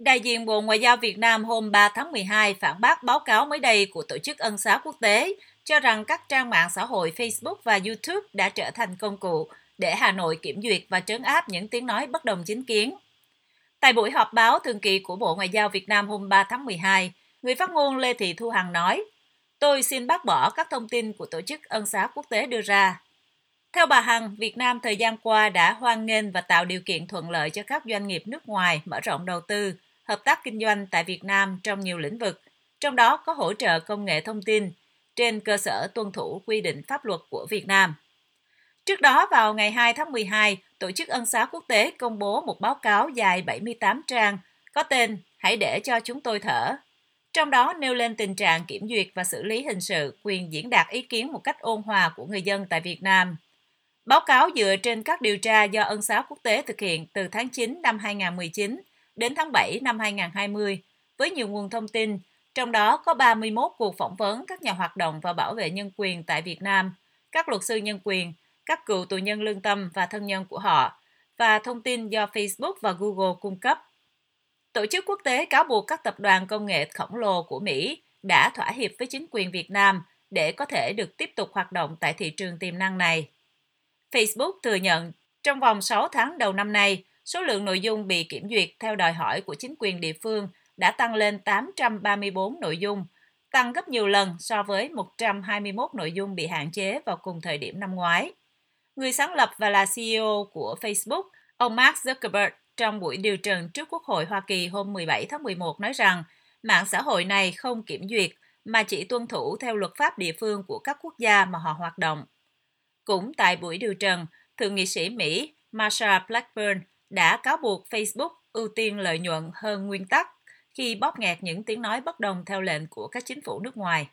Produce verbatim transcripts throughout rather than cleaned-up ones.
Đại diện Bộ Ngoại giao Việt Nam hôm ba tháng mười hai phản bác báo cáo mới đây của Tổ chức Ân xá Quốc tế cho rằng các trang mạng xã hội Facebook và YouTube đã trở thành công cụ để Hà Nội kiểm duyệt và trấn áp những tiếng nói bất đồng chính kiến. Tại buổi họp báo thường kỳ của Bộ Ngoại giao Việt Nam hôm ba tháng mười hai, người phát ngôn Lê Thị Thu Hằng nói, "Tôi xin bác bỏ các thông tin của Tổ chức Ân xá Quốc tế đưa ra." Theo bà Hằng, Việt Nam thời gian qua đã hoan nghênh và tạo điều kiện thuận lợi cho các doanh nghiệp nước ngoài mở rộng đầu tư, hợp tác kinh doanh tại Việt Nam trong nhiều lĩnh vực, trong đó có hỗ trợ công nghệ thông tin, trên cơ sở tuân thủ quy định pháp luật của Việt Nam. Trước đó, vào ngày hai tháng mười hai, Tổ chức Ân xá Quốc tế công bố một báo cáo dài bảy mươi tám trang có tên "Hãy để cho chúng tôi thở". Trong đó nêu lên tình trạng kiểm duyệt và xử lý hình sự quyền diễn đạt ý kiến một cách ôn hòa của người dân tại Việt Nam. Báo cáo dựa trên các điều tra do Ân xá Quốc tế thực hiện từ tháng chín năm hai nghìn không trăm mười chín đến tháng bảy năm hai nghìn không trăm hai mươi, với nhiều nguồn thông tin, trong đó có ba mươi mốt cuộc phỏng vấn các nhà hoạt động và bảo vệ nhân quyền tại Việt Nam, các luật sư nhân quyền, các cựu tù nhân lương tâm và thân nhân của họ, và thông tin do Facebook và Google cung cấp. Tổ chức quốc tế cáo buộc các tập đoàn công nghệ khổng lồ của Mỹ đã thỏa hiệp với chính quyền Việt Nam để có thể được tiếp tục hoạt động tại thị trường tiềm năng này. Facebook thừa nhận, trong vòng sáu tháng đầu năm nay, số lượng nội dung bị kiểm duyệt theo đòi hỏi của chính quyền địa phương đã tăng lên tám trăm ba mươi tư nội dung, tăng gấp nhiều lần so với một trăm hai mươi mốt nội dung bị hạn chế vào cùng thời điểm năm ngoái. Người sáng lập và là xê e ô của Facebook, ông Mark Zuckerberg, trong buổi điều trần trước Quốc hội Hoa Kỳ hôm mười bảy tháng mười một nói rằng mạng xã hội này không kiểm duyệt mà chỉ tuân thủ theo luật pháp địa phương của các quốc gia mà họ hoạt động. Cũng tại buổi điều trần, Thượng nghị sĩ Mỹ Marsha Blackburn đã cáo buộc Facebook ưu tiên lợi nhuận hơn nguyên tắc khi bóp nghẹt những tiếng nói bất đồng theo lệnh của các chính phủ nước ngoài.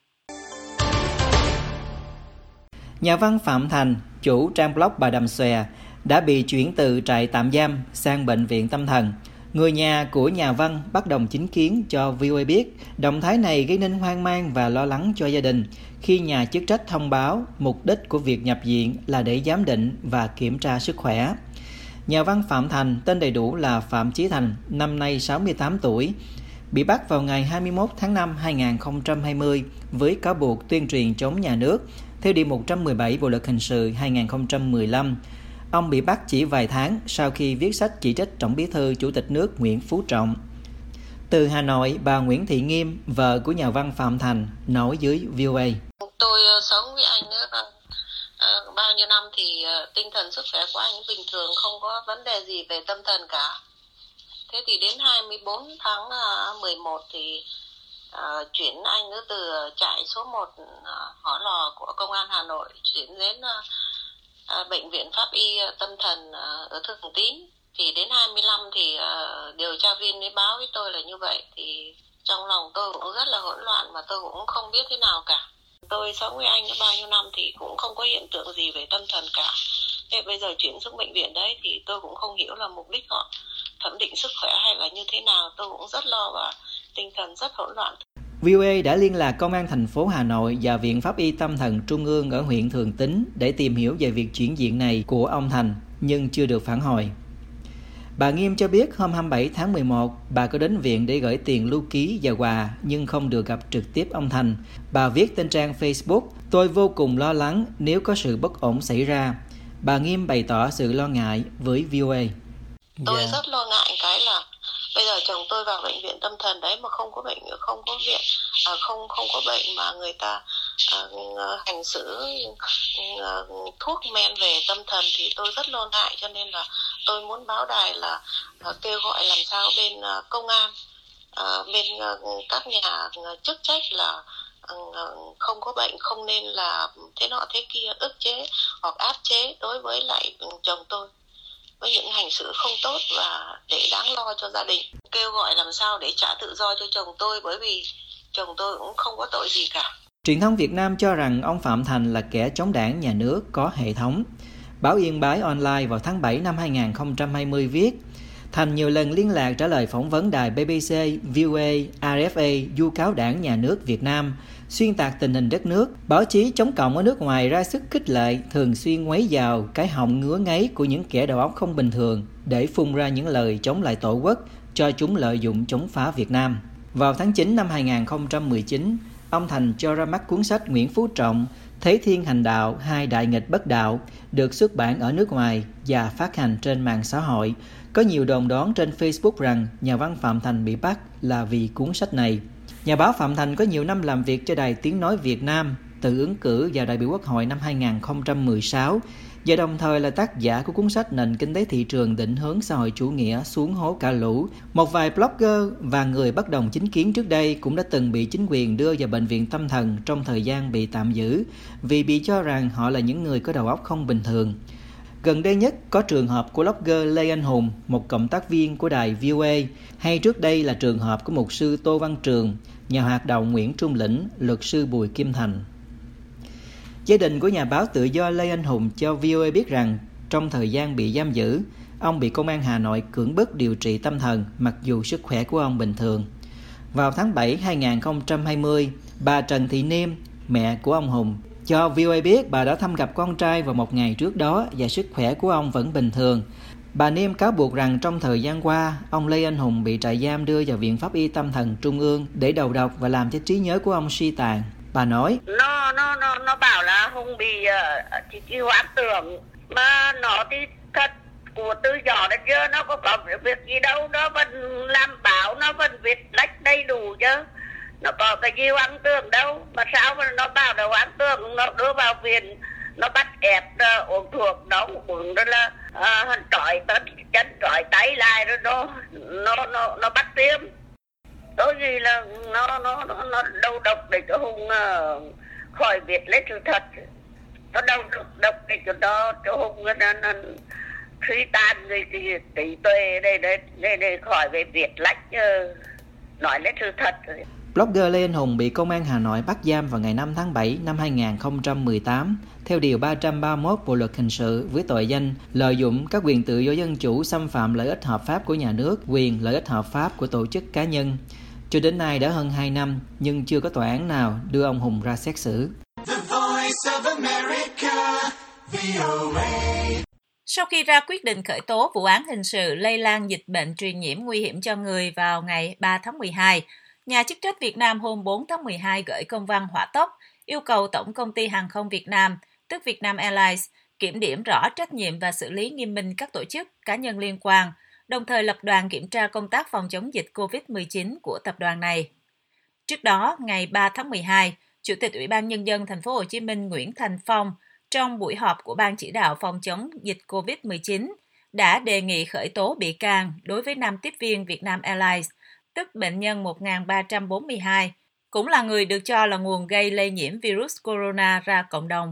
Nhà văn Phạm Thành, chủ trang blog Bà Đầm Xòe, đã bị chuyển từ trại tạm giam sang bệnh viện tâm thần. Người nhà của nhà văn bất đồng chính kiến cho vê o a biết động thái này gây nên hoang mang và lo lắng cho gia đình khi nhà chức trách thông báo mục đích của việc nhập viện là để giám định và kiểm tra sức khỏe. Nhà văn Phạm Thành, tên đầy đủ là Phạm Chí Thành, năm nay sáu mươi tám tuổi, bị bắt vào ngày hai mươi mốt tháng năm năm hai nghìn không trăm hai mươi với cáo buộc tuyên truyền chống nhà nước theo Điều một trăm mười bảy Bộ luật hình sự hai nghìn không trăm mười lăm. Ông bị bắt chỉ vài tháng sau khi viết sách chỉ trích Tổng Bí thư Chủ tịch nước Nguyễn Phú Trọng. Từ Hà Nội, bà Nguyễn Thị Nghiêm, vợ của nhà văn Phạm Thành, nói với vê o a. Tôi sống với anh nữa uh, bao nhiêu năm thì uh, tinh thần sức khỏe của anh bình thường, không có vấn đề gì về tâm thần cả. Thế thì đến hai mươi tư tháng mười một thì uh, chuyển anh nữa từ trại số một uh, Hỏa Lò của Công an Hà Nội chuyển đến uh, uh, Bệnh viện Pháp y Tâm thần uh, ở Thường Tín. Thì đến hai mươi lăm thì uh, điều tra viên mới báo với tôi là như vậy. Thì trong lòng tôi cũng rất là hỗn loạn và tôi cũng không biết thế nào cả. Tôi sống với anh đã bao nhiêu năm thì cũng không có hiện tượng gì về tâm thần cả. Thế bây giờ chuyển xuống bệnh viện đấy thì tôi cũng không hiểu là mục đích họ thẩm định sức khỏe hay là như thế nào. Tôi cũng rất lo và tinh thần rất hỗn loạn. vê o a đã liên lạc Công an thành phố Hà Nội và Viện Pháp y Tâm thần Trung ương ở huyện Thường Tín để tìm hiểu về việc chuyển viện này của ông Thành, nhưng chưa được phản hồi. Bà Nghiêm cho biết hôm hai mươi bảy tháng mười một, bà có đến viện để gửi tiền lưu ký và quà nhưng không được gặp trực tiếp ông Thành. Bà viết trên trang Facebook, "Tôi vô cùng lo lắng nếu có sự bất ổn xảy ra." Bà Nghiêm bày tỏ sự lo ngại với vê o a. Tôi yeah. rất lo ngại cái là bây giờ chồng tôi vào bệnh viện tâm thần đấy mà không có bệnh, không có viện, à, không không có bệnh mà người ta à, hành xử à, thuốc men về tâm thần thì tôi rất lo ngại, cho nên là tôi muốn báo đài là à, kêu gọi làm sao bên à, công an, à, bên à, các nhà chức trách là à, không có bệnh không nên là thế nọ thế kia ức chế hoặc áp chế đối với lại chồng tôi với những hành xử không tốt và để đáng lo cho gia đình. Kêu gọi làm sao để trả tự do cho chồng tôi bởi vì chồng tôi cũng không có tội gì cả. Truyền thông Việt Nam cho rằng ông Phạm Thành là kẻ chống đảng nhà nước có hệ thống. Báo Yên Bái Online vào tháng bảy năm hai nghìn không trăm hai mươi viết, Thành nhiều lần liên lạc trả lời phỏng vấn đài bê bê xê, vê o a, rờ ép a vu cáo đảng nhà nước Việt Nam, xuyên tạc tình hình đất nước. Báo chí chống cộng ở nước ngoài ra sức khích lệ, thường xuyên ngoáy vào cái họng ngứa ngáy của những kẻ đầu óc không bình thường để phun ra những lời chống lại tổ quốc cho chúng lợi dụng chống phá Việt Nam. Vào tháng chín năm hai nghìn không trăm mười chín, ông Thành cho ra mắt cuốn sách Nguyễn Phú Trọng, Thế Thiên Hành Đạo, Hai Đại Nghịch Bất Đạo, được xuất bản ở nước ngoài và phát hành trên mạng xã hội. Có nhiều đồn đoán trên Facebook rằng nhà văn Phạm Thành bị bắt là vì cuốn sách này. Nhà báo Phạm Thành có nhiều năm làm việc cho Đài Tiếng Nói Việt Nam, tự ứng cử vào đại biểu Quốc hội năm hai nghìn không trăm mười sáu, và đồng thời là tác giả của cuốn sách Nền Kinh tế Thị trường định hướng xã hội chủ nghĩa xuống hố cả lũ. Một vài blogger và người bất đồng chính kiến trước đây cũng đã từng bị chính quyền đưa vào bệnh viện tâm thần trong thời gian bị tạm giữ, vì bị cho rằng họ là những người có đầu óc không bình thường. Gần đây nhất có trường hợp của blogger Lê Anh Hùng, một cộng tác viên của đài vê o a, hay trước đây là trường hợp của mục sư Tô Văn Trường, nhà hoạt động Nguyễn Trung Lĩnh, luật sư Bùi Kim Thành. Gia đình của nhà báo tự do Lê Anh Hùng cho vê o a biết rằng trong thời gian bị giam giữ, ông bị công an Hà Nội cưỡng bức điều trị tâm thần mặc dù sức khỏe của ông bình thường. Vào tháng bảy năm hai nghìn không trăm hai mươi, bà Trần Thị Niêm, mẹ của ông Hùng, cho vê o a biết bà đã thăm gặp con trai vào một ngày trước đó và sức khỏe của ông vẫn bình thường. Bà Niêm cáo buộc rằng trong thời gian qua, ông Lê Anh Hùng bị trại giam đưa vào Viện Pháp y Tâm thần Trung ương để đầu độc và làm cho trí nhớ của ông suy tàn. Bà nói, Nó nó nó nó bảo là Hùng bị uh, chỉ, chỉ hoãn tưởng, mà nó thì thật của từ nhỏ đến giờ nó có có việc gì đâu, nó vẫn làm báo, nó vẫn viết lách đầy đủ chứ. Nó có cái gì hoang tưởng đâu, mà sao mà nó bảo là hoang tưởng, nó đưa vào viện, nó bắt ép uh, uống thuốc, nó uống đó là uh, trói chân, trói tay lại, rồi nó nó nó nó bắt tiêm. Tôi nghĩ là nó nó nó, nó đầu độc để cho Hùng uh, khỏi viết lấy sự thật, nó đầu độc để cho nó cho Hùng nó, nó suy tan người trí tuệ để để để để khỏi về viết lách uh, nói lấy sự thật. Blogger Lê Anh Hùng bị Công an Hà Nội bắt giam vào ngày năm tháng bảy năm hai nghìn không trăm mười tám theo Điều ba trăm ba mươi mốt Bộ Luật Hình sự với tội danh lợi dụng các quyền tự do dân chủ, xâm phạm lợi ích hợp pháp của nhà nước, quyền lợi ích hợp pháp của tổ chức cá nhân. Cho đến nay đã hơn hai năm nhưng chưa có tòa án nào đưa ông Hùng ra xét xử. Sau khi ra quyết định khởi tố vụ án hình sự lây lan dịch bệnh truyền nhiễm nguy hiểm cho người vào ngày ba tháng mười hai, nhà chức trách Việt Nam hôm bốn tháng mười hai gửi công văn hỏa tốc yêu cầu Tổng công ty Hàng không Việt Nam, tức Vietnam Airlines, kiểm điểm rõ trách nhiệm và xử lý nghiêm minh các tổ chức, cá nhân liên quan, đồng thời lập đoàn kiểm tra công tác phòng chống dịch covid mười chín của tập đoàn này. Trước đó, ngày ba tháng mười hai, Chủ tịch Ủy ban Nhân dân Thành phố Hồ Chí Minh Nguyễn Thành Phong trong buổi họp của Ban chỉ đạo phòng chống dịch covid mười chín đã đề nghị khởi tố bị can đối với nam tiếp viên Vietnam Airlines, tức bệnh nhân một nghìn ba trăm bốn mươi hai, cũng là người được cho là nguồn gây lây nhiễm virus corona ra cộng đồng.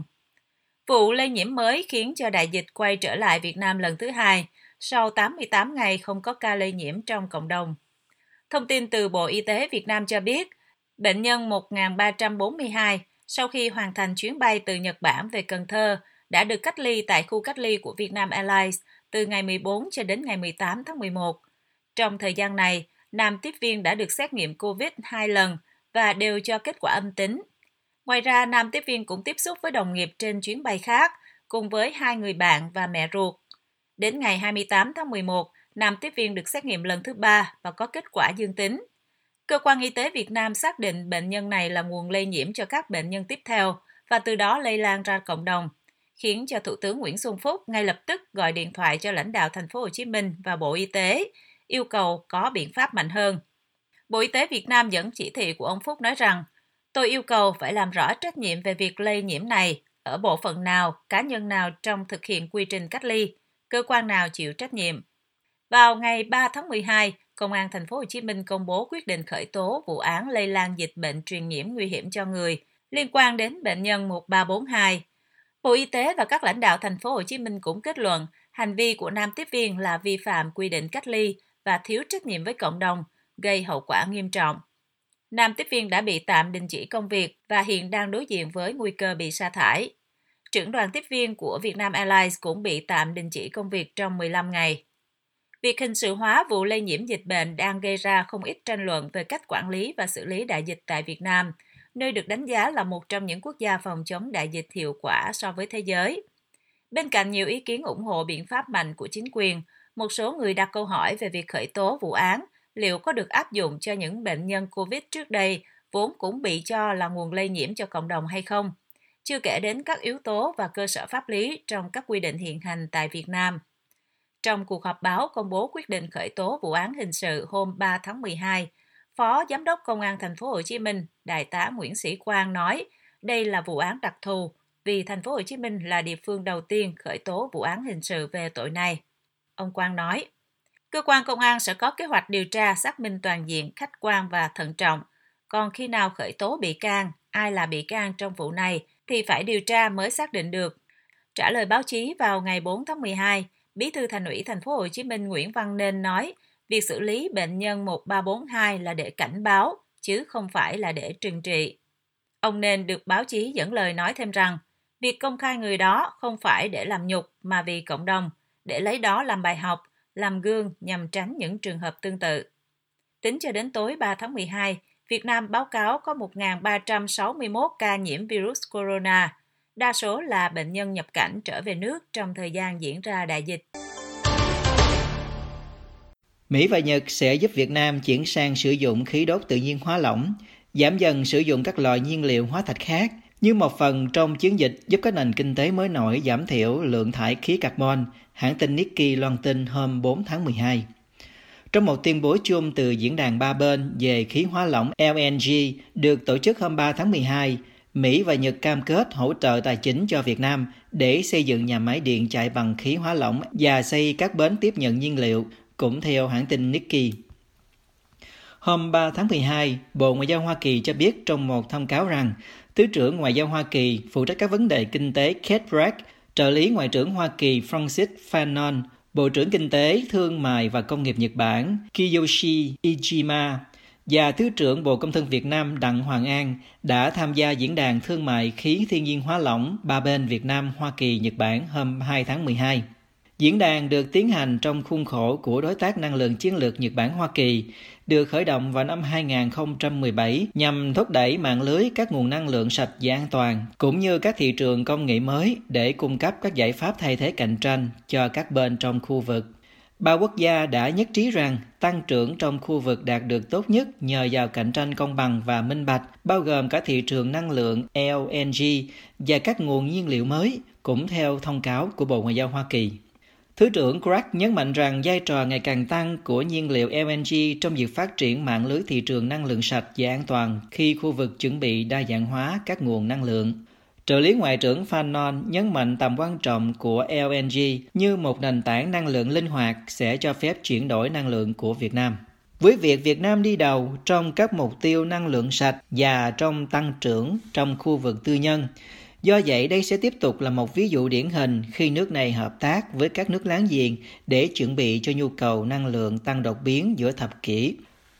Vụ lây nhiễm mới khiến cho đại dịch quay trở lại Việt Nam lần thứ hai, sau tám mươi tám ngày không có ca lây nhiễm trong cộng đồng. Thông tin từ Bộ Y tế Việt Nam cho biết, bệnh nhân một nghìn ba trăm bốn mươi hai sau khi hoàn thành chuyến bay từ Nhật Bản về Cần Thơ đã được cách ly tại khu cách ly của Vietnam Airlines từ ngày mười bốn cho đến ngày mười tám tháng mười một. Trong thời gian này, nam tiếp viên đã được xét nghiệm COVID hai lần và đều cho kết quả âm tính. Ngoài ra, nam tiếp viên cũng tiếp xúc với đồng nghiệp trên chuyến bay khác, cùng với hai người bạn và mẹ ruột. Đến ngày hai mươi tám tháng mười một, nam tiếp viên được xét nghiệm lần thứ ba và có kết quả dương tính. Cơ quan y tế Việt Nam xác định bệnh nhân này là nguồn lây nhiễm cho các bệnh nhân tiếp theo và từ đó lây lan ra cộng đồng, khiến cho Thủ tướng Nguyễn Xuân Phúc ngay lập tức gọi điện thoại cho lãnh đạo Thành phố Hồ Chí Minh và Bộ Y tế, yêu cầu có biện pháp mạnh hơn. Bộ Y tế Việt Nam dẫn chỉ thị của ông Phúc nói rằng, tôi yêu cầu phải làm rõ trách nhiệm về việc lây nhiễm này ở bộ phận nào, cá nhân nào trong thực hiện quy trình cách ly, cơ quan nào chịu trách nhiệm. Vào ngày ba tháng mười hai, Công an Thành phố Hồ Chí Minh công bố quyết định khởi tố vụ án lây lan dịch bệnh truyền nhiễm nguy hiểm cho người liên quan đến bệnh nhân một ba bốn hai. Bộ Y tế và các lãnh đạo Thành phố Hồ Chí Minh cũng kết luận hành vi của nam tiếp viên là vi phạm quy định cách ly và thiếu trách nhiệm với cộng đồng, gây hậu quả nghiêm trọng. Nam tiếp viên đã bị tạm đình chỉ công việc và hiện đang đối diện với nguy cơ bị sa thải. Trưởng đoàn tiếp viên của Vietnam Airlines cũng bị tạm đình chỉ công việc trong mười lăm ngày. Việc hình sự hóa vụ lây nhiễm dịch bệnh đang gây ra không ít tranh luận về cách quản lý và xử lý đại dịch tại Việt Nam, nơi được đánh giá là một trong những quốc gia phòng chống đại dịch hiệu quả so với thế giới. Bên cạnh nhiều ý kiến ủng hộ biện pháp mạnh của chính quyền, Một số người đặt câu hỏi về việc khởi tố vụ án liệu có được áp dụng cho những bệnh nhân Covid trước đây vốn cũng bị cho là nguồn lây nhiễm cho cộng đồng hay không, chưa kể đến các yếu tố và cơ sở pháp lý trong các quy định hiện hành tại Việt Nam. Trong cuộc họp báo công bố quyết định khởi tố vụ án hình sự hôm ba tháng mười hai, Phó Giám đốc Công an Thành phố Hồ Chí Minh, Đại tá Nguyễn Sĩ Quang nói đây là vụ án đặc thù vì Thành phố Hồ Chí Minh là địa phương đầu tiên khởi tố vụ án hình sự về tội này. Ông Quang nói, cơ quan công an sẽ có kế hoạch điều tra xác minh toàn diện, khách quan và thận trọng. Còn khi nào khởi tố bị can, ai là bị can trong vụ này thì phải điều tra mới xác định được. Trả lời báo chí vào ngày bốn tháng mười hai, Bí thư Thành ủy Thành phố Hồ Chí Minh Nguyễn Văn Nên nói, việc xử lý bệnh nhân một ba bốn hai là để cảnh báo, chứ không phải là để trừng trị. Ông Nên được báo chí dẫn lời nói thêm rằng, việc công khai người đó không phải để làm nhục mà vì cộng đồng, để lấy đó làm bài học, làm gương nhằm tránh những trường hợp tương tự. Tính cho đến tối ba tháng mười hai, Việt Nam báo cáo có một nghìn ba trăm sáu mươi mốt ca nhiễm virus corona, đa số là bệnh nhân nhập cảnh trở về nước trong thời gian diễn ra đại dịch. Mỹ và Nhật sẽ giúp Việt Nam chuyển sang sử dụng khí đốt tự nhiên hóa lỏng, giảm dần sử dụng các loại nhiên liệu hóa thạch khác, như một phần trong chiến dịch giúp các nền kinh tế mới nổi giảm thiểu lượng thải khí carbon, hãng tin Nikkei loan tin hôm bốn tháng mười hai. Trong một tuyên bố chung từ diễn đàn ba bên về khí hóa lỏng L N G được tổ chức hôm ba tháng mười hai, Mỹ và Nhật cam kết hỗ trợ tài chính cho Việt Nam để xây dựng nhà máy điện chạy bằng khí hóa lỏng và xây các bến tiếp nhận nhiên liệu, cũng theo hãng tin Nikkei. Hôm ba tháng mười hai, Bộ Ngoại giao Hoa Kỳ cho biết trong một thông cáo rằng Thứ trưởng Ngoại giao Hoa Kỳ phụ trách các vấn đề kinh tế Keith Bragg, trợ lý Ngoại trưởng Hoa Kỳ Francis Fanon, Bộ trưởng Kinh tế, Thương mại và Công nghiệp Nhật Bản Kiyoshi Ijima và Thứ trưởng Bộ Công Thương Việt Nam Đặng Hoàng An đã tham gia diễn đàn thương mại khí thiên nhiên hóa lỏng ba bên Việt Nam, Hoa Kỳ, Nhật Bản hôm hai tháng mười hai. Diễn đàn được tiến hành trong khuôn khổ của Đối tác Năng lượng Chiến lược Nhật Bản-Hoa Kỳ, được khởi động vào năm hai nghìn không trăm mười bảy nhằm thúc đẩy mạng lưới các nguồn năng lượng sạch và an toàn, cũng như các thị trường công nghệ mới để cung cấp các giải pháp thay thế cạnh tranh cho các bên trong khu vực. Ba quốc gia đã nhất trí rằng tăng trưởng trong khu vực đạt được tốt nhất nhờ vào cạnh tranh công bằng và minh bạch, bao gồm cả thị trường năng lượng L N G và các nguồn nhiên liệu mới, cũng theo thông cáo của Bộ Ngoại giao Hoa Kỳ. Thứ trưởng Bragg nhấn mạnh rằng vai trò ngày càng tăng của nhiên liệu L N G trong việc phát triển mạng lưới thị trường năng lượng sạch và an toàn khi khu vực chuẩn bị đa dạng hóa các nguồn năng lượng. Trợ lý Ngoại trưởng Fanon nhấn mạnh tầm quan trọng của L N G như một nền tảng năng lượng linh hoạt sẽ cho phép chuyển đổi năng lượng của Việt Nam. Với việc Việt Nam đi đầu trong các mục tiêu năng lượng sạch và trong tăng trưởng trong khu vực tư nhân, do vậy đây sẽ tiếp tục là một ví dụ điển hình khi nước này hợp tác với các nước láng giềng để chuẩn bị cho nhu cầu năng lượng tăng đột biến giữa thập kỷ.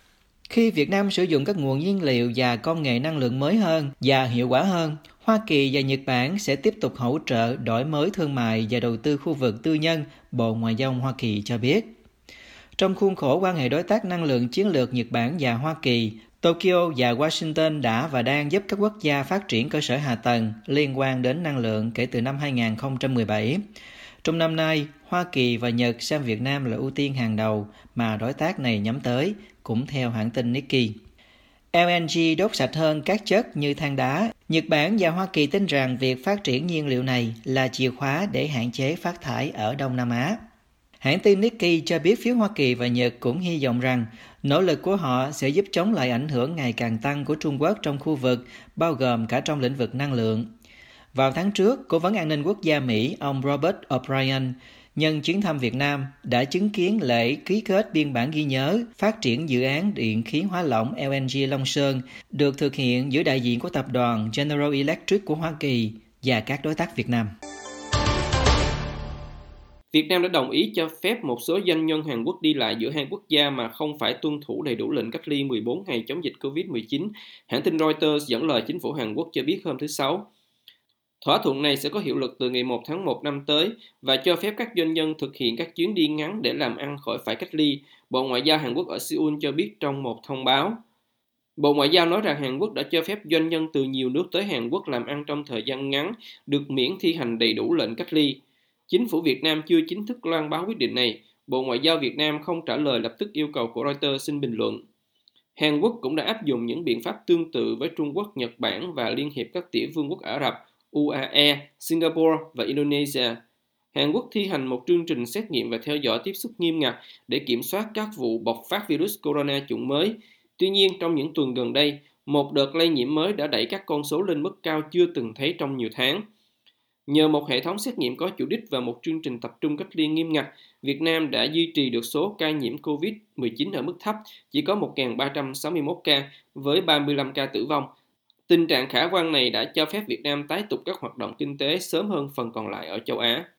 Khi Việt Nam sử dụng các nguồn nhiên liệu và công nghệ năng lượng mới hơn và hiệu quả hơn, Hoa Kỳ và Nhật Bản sẽ tiếp tục hỗ trợ đổi mới thương mại và đầu tư khu vực tư nhân, Bộ Ngoại giao Hoa Kỳ cho biết. Trong khuôn khổ quan hệ đối tác năng lượng chiến lược Nhật Bản và Hoa Kỳ, Tokyo và Washington đã và đang giúp các quốc gia phát triển cơ sở hạ tầng liên quan đến năng lượng kể từ năm hai nghìn không trăm mười bảy. Trong năm nay, Hoa Kỳ và Nhật xem Việt Nam là ưu tiên hàng đầu mà đối tác này nhắm tới, cũng theo hãng tin Nikkei. L N G đốt sạch hơn các chất như than đá. Nhật Bản và Hoa Kỳ tin rằng việc phát triển nhiên liệu này là chìa khóa để hạn chế phát thải ở Đông Nam Á. Hãng tin Nikkei cho biết phía Hoa Kỳ và Nhật cũng hy vọng rằng nỗ lực của họ sẽ giúp chống lại ảnh hưởng ngày càng tăng của Trung Quốc trong khu vực, bao gồm cả trong lĩnh vực năng lượng. Vào tháng trước, Cố vấn An ninh Quốc gia Mỹ ông Robert O'Brien nhân chuyến thăm Việt Nam đã chứng kiến lễ ký kết biên bản ghi nhớ phát triển dự án điện khí hóa lỏng L N G Long Sơn được thực hiện giữa đại diện của tập đoàn General Electric của Hoa Kỳ và các đối tác Việt Nam. Việt Nam đã đồng ý cho phép một số doanh nhân Hàn Quốc đi lại giữa hai quốc gia mà không phải tuân thủ đầy đủ lệnh cách ly mười bốn ngày chống dịch covid mười chín, hãng tin Reuters dẫn lời chính phủ Hàn Quốc cho biết hôm thứ Sáu. Thỏa thuận này sẽ có hiệu lực từ ngày một tháng một năm tới và cho phép các doanh nhân thực hiện các chuyến đi ngắn để làm ăn khỏi phải cách ly, Bộ Ngoại giao Hàn Quốc ở Seoul cho biết trong một thông báo. Bộ Ngoại giao nói rằng Hàn Quốc đã cho phép doanh nhân từ nhiều nước tới Hàn Quốc làm ăn trong thời gian ngắn, được miễn thi hành đầy đủ lệnh cách ly. Chính phủ Việt Nam chưa chính thức loan báo quyết định này. Bộ Ngoại giao Việt Nam không trả lời lập tức yêu cầu của Reuters xin bình luận. Hàn Quốc cũng đã áp dụng những biện pháp tương tự với Trung Quốc, Nhật Bản và Liên hiệp các tiểu vương quốc Ả Rập, u a e, Singapore và Indonesia. Hàn Quốc thi hành một chương trình xét nghiệm và theo dõi tiếp xúc nghiêm ngặt để kiểm soát các vụ bộc phát virus corona chủng mới. Tuy nhiên, trong những tuần gần đây, một đợt lây nhiễm mới đã đẩy các con số lên mức cao chưa từng thấy trong nhiều tháng. Nhờ một hệ thống xét nghiệm có chủ đích và một chương trình tập trung cách ly nghiêm ngặt, Việt Nam đã duy trì được số ca nhiễm covid mười chín ở mức thấp, chỉ có một nghìn ba trăm sáu mươi mốt ca với ba mươi lăm ca tử vong. Tình trạng khả quan này đã cho phép Việt Nam tái tục các hoạt động kinh tế sớm hơn phần còn lại ở châu Á.